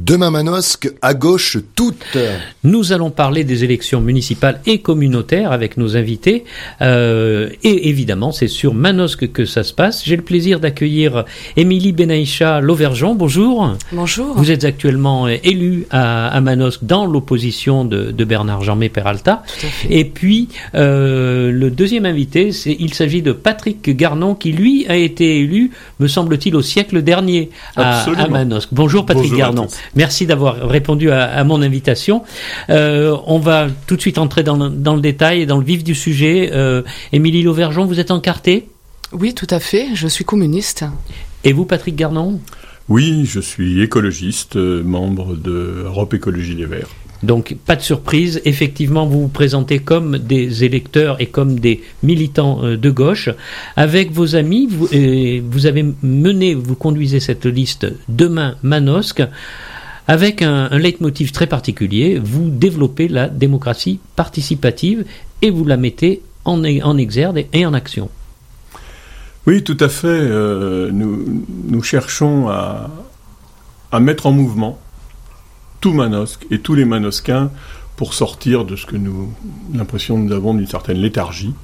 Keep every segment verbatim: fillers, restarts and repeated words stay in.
Demain Manosque, à gauche toute. Nous allons parler des élections municipales et communautaires avec nos invités. Euh, et évidemment, c'est sur Manosque que ça se passe. J'ai le plaisir d'accueillir Émilie Benaïcha Lauvergeon. Bonjour. Bonjour. Vous êtes actuellement élue à, à Manosque dans l'opposition de, de Bernard Jamé Peralta. Et puis, euh, le deuxième invité, c'est, il s'agit de Patrick Garnon qui, lui, a été élu, me semble-t-il, au siècle dernier à, à Manosque. Bonjour Patrick Bonjour Garnon. Merci d'avoir répondu à, à mon invitation. Euh, on va tout de suite entrer dans le, dans le détail et dans le vif du sujet. Euh, Émilie Lauvergeon, vous êtes encartée ? Oui, tout à fait. Je suis communiste. Et vous, Patrick Garnon ? Oui, je suis écologiste, membre de Europe Écologie Les Verts. Donc, pas de surprise, effectivement, vous vous présentez comme des électeurs et comme des militants de gauche. Avec vos amis, vous, euh, vous avez mené, vous conduisez cette liste Demain Manosque, avec un, un leitmotiv très particulier. Vous développez la démocratie participative et vous la mettez en, en exergue et en action. Oui, tout à fait. Euh, nous, nous cherchons à, à mettre en mouvement tout Manosque et tous les Manosquins pour sortir de ce que nous, l'impression que nous avons d'une certaine léthargie.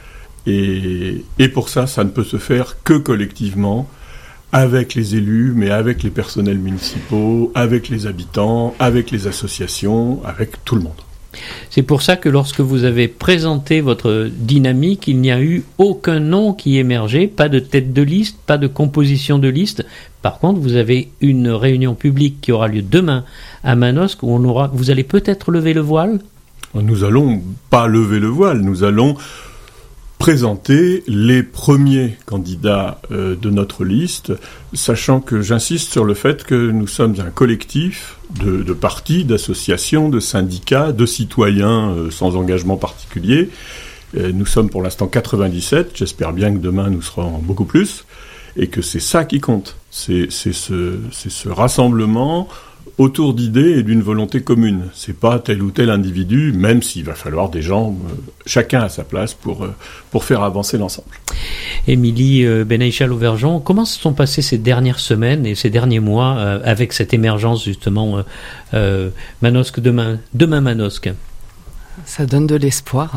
Et, et pour ça, ça ne peut se faire que collectivement, avec les élus, mais avec les personnels municipaux, avec les habitants, avec les associations, avec tout le monde. C'est pour ça que lorsque vous avez présenté votre dynamique, il n'y a eu aucun nom qui émergeait, pas de tête de liste, pas de composition de liste. Par contre, vous avez une réunion publique qui aura lieu demain à Manosque, où on aura, vous allez peut-être lever le voile ? Nous allons pas lever le voile, nous allons présenter les premiers candidats euh, de notre liste, sachant que j'insiste sur le fait que nous sommes un collectif de, de partis, d'associations, de syndicats, de citoyens euh, sans engagement particulier. Euh, nous sommes pour l'instant quatre-vingt-dix-sept, j'espère bien que demain nous serons beaucoup plus, et que c'est ça qui compte. C'est, c'est, ce, c'est ce rassemblement autour d'idées et d'une volonté commune. C'est pas tel ou tel individu, même s'il va falloir des gens, euh, chacun à sa place, pour, euh, pour faire avancer l'ensemble. Émilie euh, Benaïcha Lauvergeon, comment se sont passées ces dernières semaines et ces derniers mois euh, avec cette émergence justement euh, euh, Manosque demain, demain Manosque ? Ça donne de l'espoir.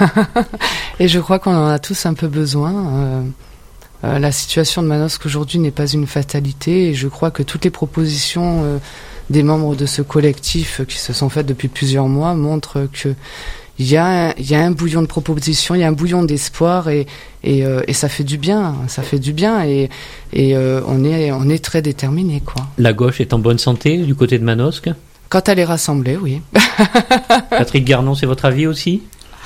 Et je crois qu'on en a tous un peu besoin. Euh... Euh, la situation de Manosque aujourd'hui n'est pas une fatalité et je crois que toutes les propositions euh, des membres de ce collectif euh, qui se sont faites depuis plusieurs mois montrent que il y a, il y a un bouillon de propositions, il y a un bouillon d'espoir et, et, euh, et ça fait du bien, ça fait du bien et, et euh, on est, on est très déterminés, quoi. La gauche est en bonne santé du côté de Manosque ? Quand elle est rassemblée, oui. Patrick Garnon, c'est votre avis aussi ?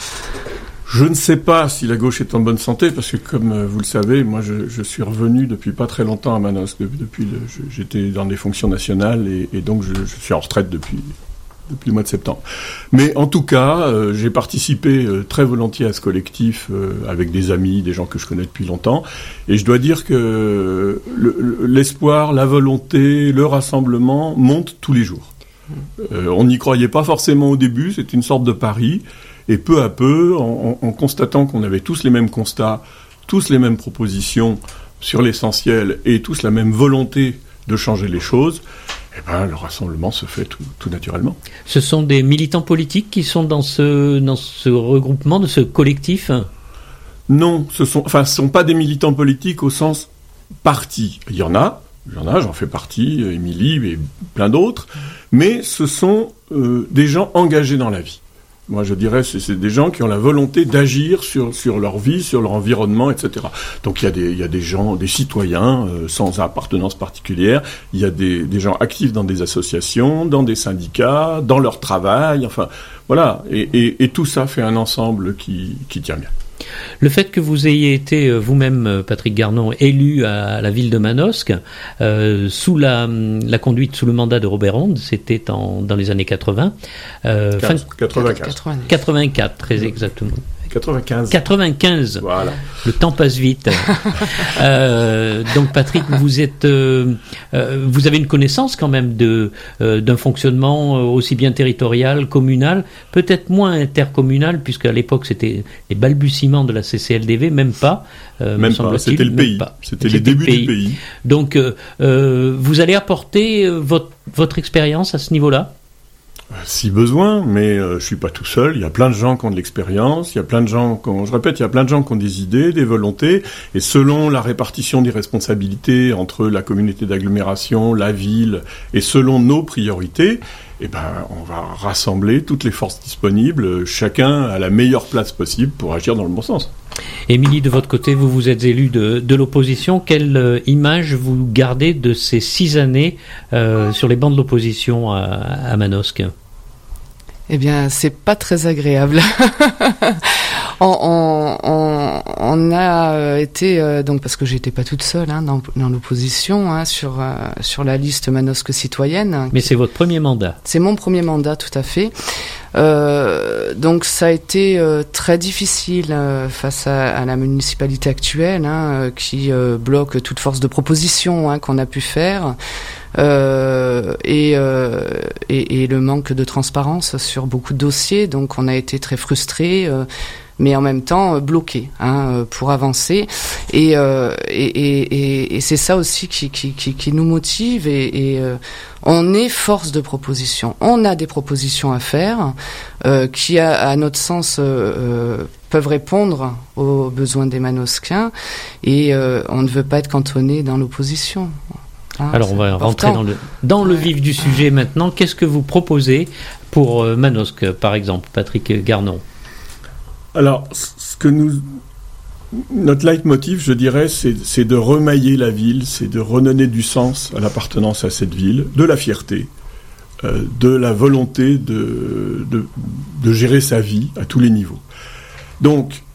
Je ne sais pas si la gauche est en bonne santé, parce que comme vous le savez, moi je, je suis revenu depuis pas très longtemps à Manosque. Depuis le, je, j'étais dans des fonctions nationales et, et donc je, je suis en retraite depuis, depuis le mois de septembre. Mais en tout cas, euh, j'ai participé euh, très volontiers à ce collectif euh, avec des amis, des gens que je connais depuis longtemps. Et je dois dire que le, l'espoir, la volonté, le rassemblement montent tous les jours. Euh, on n'y croyait pas forcément au début, c'est une sorte de pari. Et peu à peu, en, en, en constatant qu'on avait tous les mêmes constats, tous les mêmes propositions sur l'essentiel et tous la même volonté de changer les choses, eh ben, le rassemblement se fait tout, tout naturellement. Ce sont des militants politiques qui sont dans ce, dans ce regroupement, de ce collectif ? Non, ce sont, enfin, ce sont pas des militants politiques au sens parti. Il y en a, il y en a, j'en fais partie, Émilie et plein d'autres, mais ce sont euh, des gens engagés dans la vie. Moi, je dirais, c'est, c'est des gens qui ont la volonté d'agir sur, sur leur vie, sur leur environnement, et cetera. Donc, il y a des, il y a des gens, des citoyens euh, sans appartenance particulière. Il y a des, des gens actifs dans des associations, dans des syndicats, dans leur travail. Enfin, voilà. Et, et, et tout ça fait un ensemble qui, qui tient bien. Le fait que vous ayez été vous-même, Patrick Garnon, élu à la ville de Manosque, euh, sous la, la conduite, sous le mandat de Robert Onde, c'était en, dans les années quatre-vingts. Euh, quatre-vingt-quatre. quatre-vingt-quatre, très exactement. quatre-vingt-quinze. quatre-vingt-quinze. Voilà. Le temps passe vite. euh, donc Patrick, vous êtes, euh, euh, vous avez une connaissance quand même de euh, d'un fonctionnement aussi bien territorial, communal, peut-être moins intercommunal, puisque à l'époque c'était les balbutiements de la C C L D V, même pas. Euh, même pas. C'était le pays. Pas. C'était les débuts du pays. Donc, euh, euh, vous allez apporter votre votre expérience à ce niveau-là. Si besoin, mais euh, je suis pas tout seul. Il y a plein de gens qui ont de l'expérience. Il y a plein de gens, qui ont, je répète, il y a plein de gens qui ont des idées, des volontés. Et selon la répartition des responsabilités entre la communauté d'agglomération, la ville, et selon nos priorités, eh ben, on va rassembler toutes les forces disponibles, chacun à la meilleure place possible pour agir dans le bon sens. Émilie, de votre côté, vous vous êtes élue de, de l'opposition. Quelle euh, image vous gardez de ces six années euh, sur les bancs de l'opposition à, à Manosque ? Eh bien, c'est pas très agréable. on, on, on, on a été euh, donc parce que j'étais pas toute seule hein, dans, dans l'opposition hein, sur euh, sur la liste Manosque citoyenne. Mais c'est votre premier mandat. C'est mon premier mandat, tout à fait. Euh, donc ça a été euh, très difficile euh, face à, à la municipalité actuelle hein, euh, qui euh, bloque toute force de proposition hein, qu'on a pu faire. Euh, et, euh, et, et le manque de transparence sur beaucoup de dossiers, donc on a été très frustrés, euh, mais en même temps euh, bloqués hein, pour avancer. Et, euh, et, et, et c'est ça aussi qui, qui, qui, qui nous motive. Et, et euh, on est force de proposition. On a des propositions à faire euh, qui, à, à notre sens, euh, euh, peuvent répondre aux besoins des Manosquiens. Et euh, on ne veut pas être cantonné dans l'opposition. Ah, Alors on va important. rentrer dans le dans le ouais. vif du sujet maintenant. Qu'est-ce que vous proposez pour euh, Manosque, par exemple, Patrick Garnon ? Alors, ce que nous, notre leitmotiv, je dirais, c'est, c'est de remailler la ville, c'est de redonner du sens à l'appartenance à cette ville, de la fierté, euh, de la volonté de, de de gérer sa vie à tous les niveaux. Donc,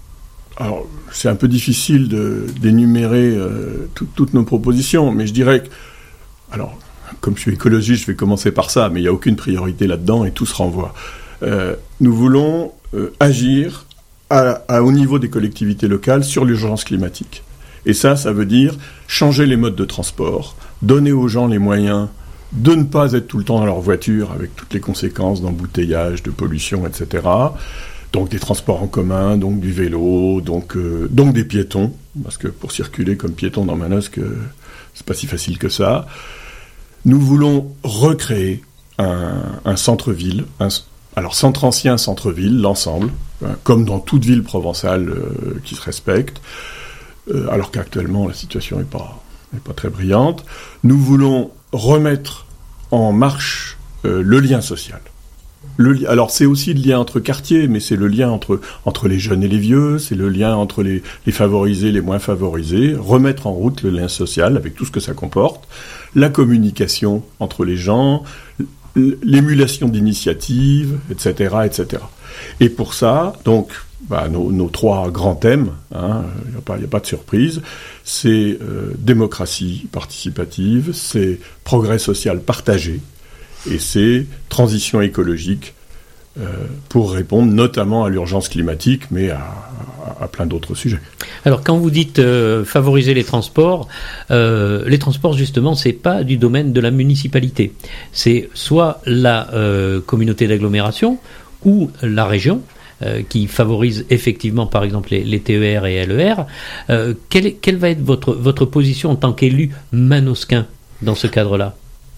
alors, c'est un peu difficile de, d'énumérer euh, tout, toutes nos propositions, mais je dirais que, alors, comme je suis écologiste, je vais commencer par ça, mais il n'y a aucune priorité là-dedans et tout se renvoie. Euh, nous voulons euh, agir à, à, au niveau des collectivités locales sur l'urgence climatique. Et ça, ça veut dire changer les modes de transport, donner aux gens les moyens de ne pas être tout le temps dans leur voiture avec toutes les conséquences d'embouteillage, de pollution, et cetera. Donc des transports en commun, donc du vélo, donc, euh, donc des piétons, parce que pour circuler comme piéton dans Manosque, euh, c'est pas si facile que ça. Nous voulons recréer un, un centre-ville, un, alors centre ancien, centre-ville, l'ensemble, hein, comme dans toute ville provençale euh, qui se respecte, euh, alors qu'actuellement la situation n'est pas, n'est pas très brillante. Nous voulons remettre en marche euh, le lien social. Le li- alors c'est aussi le lien entre quartiers, mais c'est le lien entre, entre les jeunes et les vieux, c'est le lien entre les, les favorisés et les moins favorisés, remettre en route le lien social avec tout ce que ça comporte, la communication entre les gens, l- l'émulation d'initiatives, et cetera, et cetera. Et pour ça, donc, bah, nos, nos trois grands thèmes, hein, il n'y a pas, il y a pas de surprise, c'est euh, démocratie participative, c'est progrès social partagé, et c'est transition écologique euh, pour répondre notamment à l'urgence climatique, mais à, à, à plein d'autres sujets. Alors, quand vous dites euh, favoriser les transports, euh, les transports, justement, c'est pas du domaine de la municipalité. C'est soit la euh, communauté d'agglomération ou la région euh, qui favorise effectivement, par exemple, les, les T E R et L E R. Euh, quelle, quelle va être votre, votre position en tant qu'élu manosquin dans ce cadre-là ?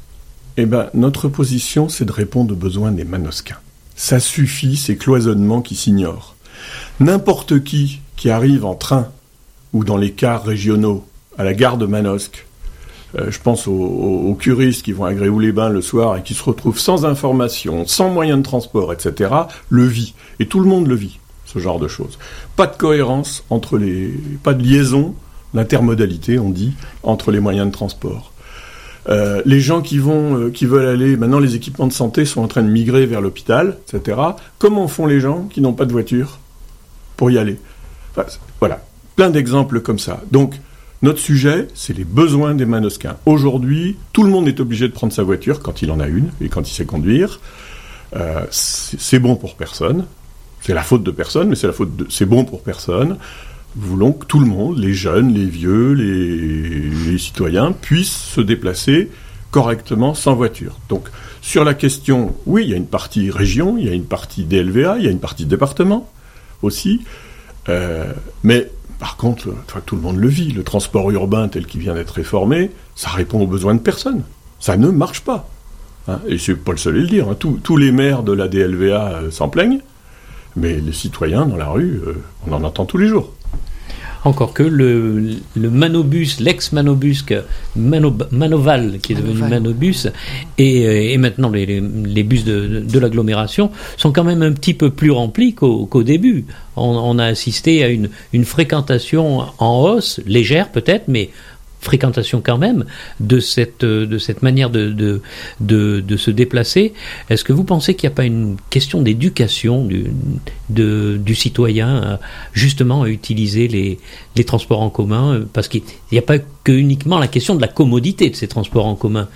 Eh ben, notre position, c'est de répondre aux besoins des Manosquins. Ça suffit, ces cloisonnements qui s'ignorent. N'importe qui qui arrive en train ou dans les cars régionaux à la gare de Manosque, euh, je pense aux, aux, aux curistes qui vont à Gréoux-les-Bains le soir et qui se retrouvent sans information, sans moyen de transport, et cetera, le vit. Et tout le monde le vit, ce genre de choses. Pas de cohérence entre les... pas de liaison, l'intermodalité, on dit, entre les moyens de transport. Euh, les gens qui vont, euh, qui veulent aller, maintenant les équipements de santé sont en train de migrer vers l'hôpital, et cetera. Comment font les gens qui n'ont pas de voiture pour y aller ? Enfin, voilà, plein d'exemples comme ça. Donc, notre sujet, c'est les besoins des Manosquins. Aujourd'hui, tout le monde est obligé de prendre sa voiture quand il en a une et quand il sait conduire. Euh, c'est, c'est bon pour personne. C'est la faute de personne, mais c'est la faute de, c'est bon pour personne. Nous voulons que tout le monde, les jeunes, les vieux, les, les citoyens, puissent se déplacer correctement sans voiture. Donc, sur la question, oui, il y a une partie région, il y a une partie D L V A, il y a une partie département aussi, euh, mais par contre, enfin, tout le monde le vit, le transport urbain tel qu'il vient d'être réformé, ça répond aux besoins de personne. Ça ne marche pas. Hein, et je suis pas le seul à le dire. Hein. Tous, tous les maires de la D L V A euh, s'en plaignent, mais les citoyens dans la rue, euh, on en entend tous les jours. Encore que le, le Manobus, l'ex-Manobus, Mano, Manoval, qui est devenu Manoval. Manobus, et, et maintenant les, les, les bus de, de l'agglomération sont quand même un petit peu plus remplis qu'au, qu'au début. On, on a assisté à une, une fréquentation en hausse, légère peut-être, mais fréquentation quand même, de cette, de cette manière de, de, de, de se déplacer. Est-ce que vous pensez qu'il n'y a pas une question d'éducation du, de, du citoyen justement à utiliser les, les transports en commun, parce qu'il n'y a pas que uniquement la question de la commodité de ces transports en commun?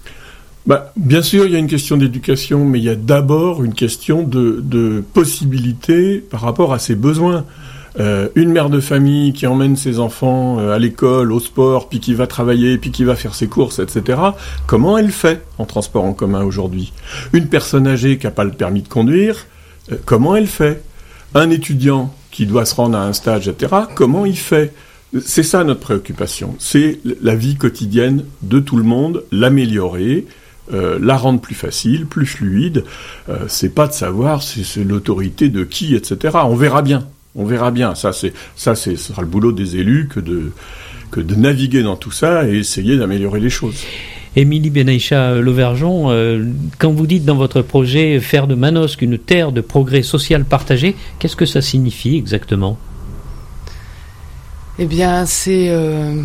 Bah, bien sûr, il y a une question d'éducation, mais il y a d'abord une question de, de possibilité par rapport à ses besoins. Euh, une mère de famille qui emmène ses enfants euh, à l'école, au sport, puis qui va travailler, puis qui va faire ses courses, et cetera. Comment elle fait en transport en commun aujourd'hui? Une personne âgée qui n'a pas le permis de conduire, euh, comment elle fait? Un étudiant qui doit se rendre à un stage, et cetera. Comment il fait? C'est ça notre préoccupation. C'est la vie quotidienne de tout le monde, l'améliorer, euh, la rendre plus facile, plus fluide. Euh, c'est pas de savoir si c'est l'autorité de qui, et cetera. On verra bien. On verra bien. Ça, c'est, ça, c'est, ce sera le boulot des élus que de, que de naviguer dans tout ça et essayer d'améliorer les choses. Émilie Benaïcha-Lauvergeon, euh, quand vous dites dans votre projet faire de Manosque une terre de progrès social partagé, qu'est-ce que ça signifie exactement? Eh bien, c'est euh,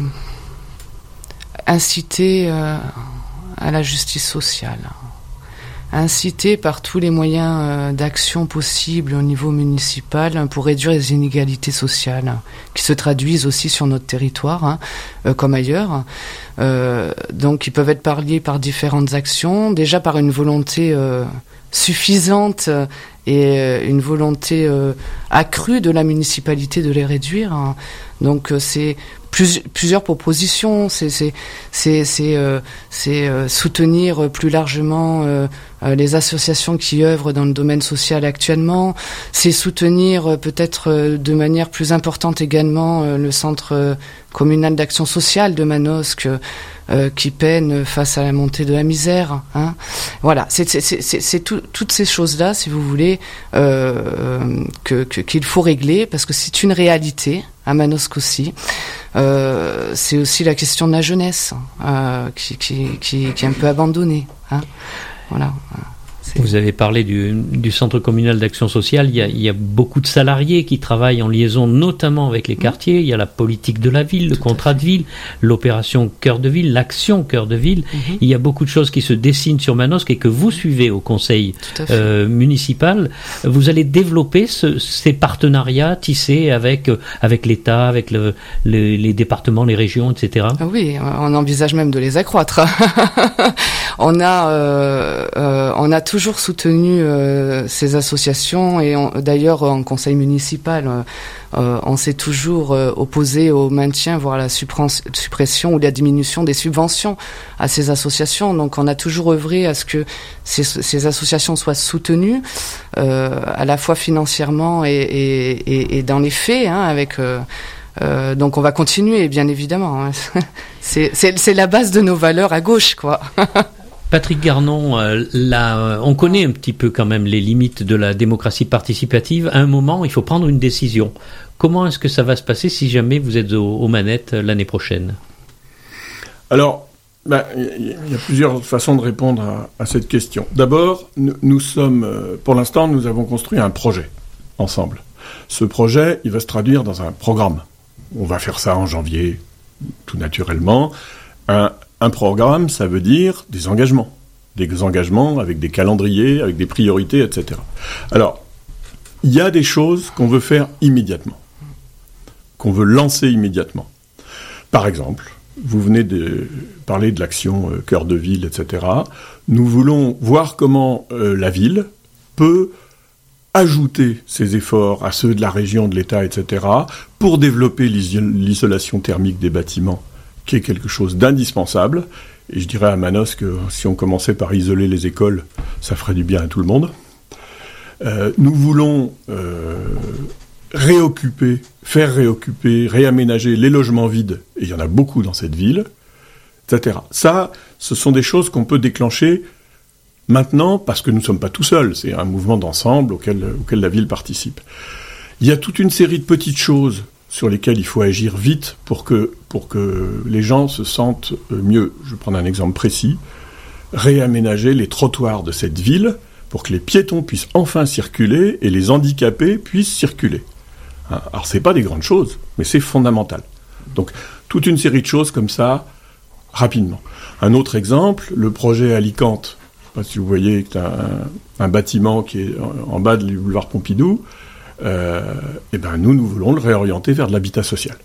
inciter euh, à la justice sociale. Inciter par tous les moyens euh, d'action possibles au niveau municipal pour réduire les inégalités sociales qui se traduisent aussi sur notre territoire, hein, euh, comme ailleurs. Euh, donc, ils peuvent être parliés par différentes actions, déjà par une volonté euh, suffisante et euh, une volonté euh, accrue de la municipalité de les réduire. Hein. Donc, euh, c'est plus, plusieurs propositions. C'est, c'est, c'est, c'est, euh, c'est euh, soutenir plus largement euh, euh, les associations qui œuvrent dans le domaine social actuellement. C'est soutenir euh, peut-être euh, de manière plus importante également euh, le centre euh, communal d'action sociale de Manosque, euh, qui peine face à la montée de la misère. Hein. Voilà, c'est, c'est, c'est, c'est, c'est tout, toutes ces choses-là, si vous voulez, euh, que, que, qu'il faut régler, parce que c'est une réalité à Manosque aussi. Euh, c'est aussi la question de la jeunesse euh, qui, qui, qui, qui est un peu abandonnée. Hein. Voilà. C'est... Vous avez parlé du, du centre communal d'action sociale. Il y, a, il y a beaucoup de salariés qui travaillent en liaison notamment avec les quartiers. Il y a la politique de la ville, le Tout contrat de ville, l'opération Cœur de Ville, l'action Cœur de Ville. Mm-hmm. Il y a beaucoup de choses qui se dessinent sur Manosque et que vous suivez au conseil euh, municipal. Vous allez développer ce, ces partenariats tissés avec, avec l'État, avec le, le, les départements, les régions, et cetera. Oui, on envisage même de les accroître. on a, euh, euh, on a toujours soutenu euh, ces associations et on, d'ailleurs en conseil municipal euh, euh, on s'est toujours euh, opposé au maintien voire à la suppression ou la diminution des subventions à ces associations. Donc on a toujours œuvré à ce que ces, ces associations soient soutenues euh, à la fois financièrement et, et, et, et dans les faits, hein, avec euh, euh, donc on va continuer bien évidemment. Hein. c'est, c'est, c'est la base de nos valeurs à gauche, quoi. Patrick Garnon, euh, là, euh, on connaît un petit peu quand même les limites de la démocratie participative. À un moment, il faut prendre une décision. Comment est-ce que ça va se passer si jamais vous êtes aux, aux manettes l'année prochaine? Alors, bah, il y a plusieurs façons de répondre à, à cette question. D'abord, nous, nous sommes, pour l'instant, nous avons construit un projet ensemble. Ce projet, il va se traduire dans un programme. On va faire ça en janvier, tout naturellement. Un Un programme, ça veut dire des engagements. Des engagements avec des calendriers, avec des priorités, et cetera. Alors, il y a des choses qu'on veut faire immédiatement, qu'on veut lancer immédiatement. Par exemple, vous venez de parler de l'action euh, Cœur de Ville, et cetera. Nous voulons voir comment euh, la ville peut ajouter ces efforts à ceux de la région, de l'État, et cetera, pour développer l'isolation thermique des bâtiments, qui est quelque chose d'indispensable. Et je dirais à Manosque que si on commençait par isoler les écoles, ça ferait du bien à tout le monde. Euh, nous voulons euh, réoccuper, faire réoccuper, réaménager les logements vides, et il y en a beaucoup dans cette ville, et cetera. Ça, ce sont des choses qu'on peut déclencher maintenant, parce que nous ne sommes pas tout seuls, c'est un mouvement d'ensemble auquel, auquel la ville participe. Il y a toute une série de petites choses sur lesquelles il faut agir vite pour que, pour que les gens se sentent mieux. Je vais prendre un exemple précis. Réaménager les trottoirs de cette ville pour que les piétons puissent enfin circuler et les handicapés puissent circuler. Alors, c'est pas des grandes choses, mais c'est fondamental. Donc, toute une série de choses comme ça, rapidement. Un autre exemple, le projet Alicante. Je ne sais pas si vous voyez, c'est un, un bâtiment qui est en, en bas du boulevard Pompidou. Euh, et ben nous, nous voulons le réorienter vers de l'habitat social.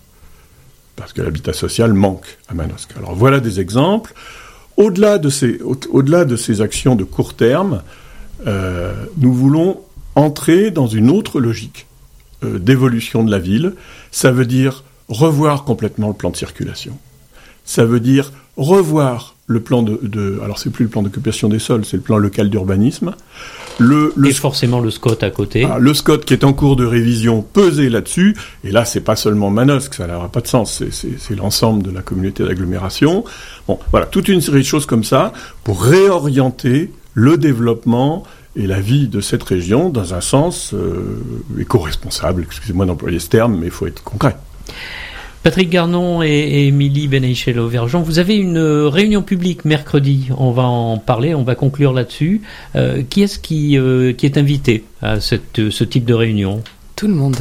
Parce que l'habitat social manque à Manosque. Alors voilà des exemples. Au-delà de ces, au, au-delà de ces actions de court terme, euh, nous voulons entrer dans une autre logique euh, d'évolution de la ville. Ça veut dire revoir complètement le plan de circulation. Ça veut dire revoir le plan de, de... Alors, c'est plus le plan d'occupation des sols, c'est le plan local d'urbanisme. Le, le, et forcément le SCOT à côté. Ah, le SCOT qui est en cours de révision, peser là-dessus. Et là, c'est pas seulement Manosque, ça n'aura pas de sens. C'est, c'est, c'est l'ensemble de la communauté d'agglomération. Bon, voilà, toute une série de choses comme ça pour réorienter le développement et la vie de cette région dans un sens euh, éco-responsable. Excusez-moi d'employer ce terme, mais il faut être concret. Patrick Garnon et Émilie Benaïchel-Auvergeon, vous avez une réunion publique mercredi, on va en parler, on va conclure là-dessus. Euh, qui est-ce qui, euh, qui est invité à cette, ce type de réunion ? Tout le monde.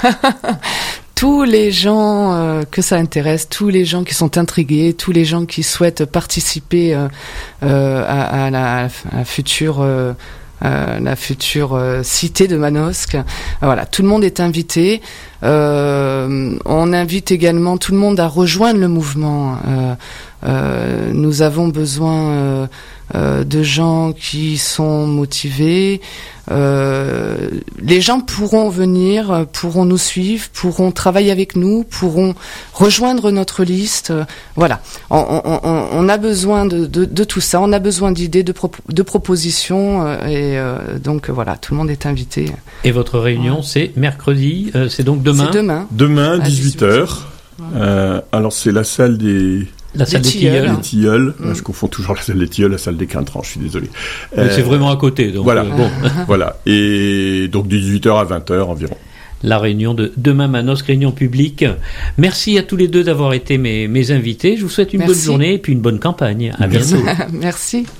Tous les gens euh, que ça intéresse, tous les gens qui sont intrigués, tous les gens qui souhaitent participer euh, euh, à, à, la, à la future... Euh, Euh, la future euh, cité de Manosque. Euh, voilà, tout le monde est invité. Euh, on invite également tout le monde à rejoindre le mouvement. Euh, euh, nous avons besoin euh, euh, de gens qui sont motivés. Euh, les gens pourront venir, pourront nous suivre, pourront travailler avec nous, pourront rejoindre notre liste. Euh, voilà, on, on, on, on a besoin de, de, de tout ça. On a besoin d'idées, de, pro- de propositions. Euh, et euh, donc voilà, tout le monde est invité. Et votre réunion, ouais. c'est mercredi, euh, c'est donc demain. C'est demain. Demain, dix-huit heures. Euh, alors c'est la salle des... La salle des Tilleuls. Les Tilleuls. Mm. Je confonds toujours la salle des Tilleuls, la salle des Quintrans, je suis désolé. Mais euh, c'est vraiment à côté. Donc, voilà. Euh, bon. Voilà. Et donc dix-huit heures à vingt heures environ. La réunion de demain Manosque, réunion publique. Merci à tous les deux d'avoir été mes, mes invités. Je vous souhaite une Merci. bonne journée et puis une bonne campagne. À bientôt. Merci.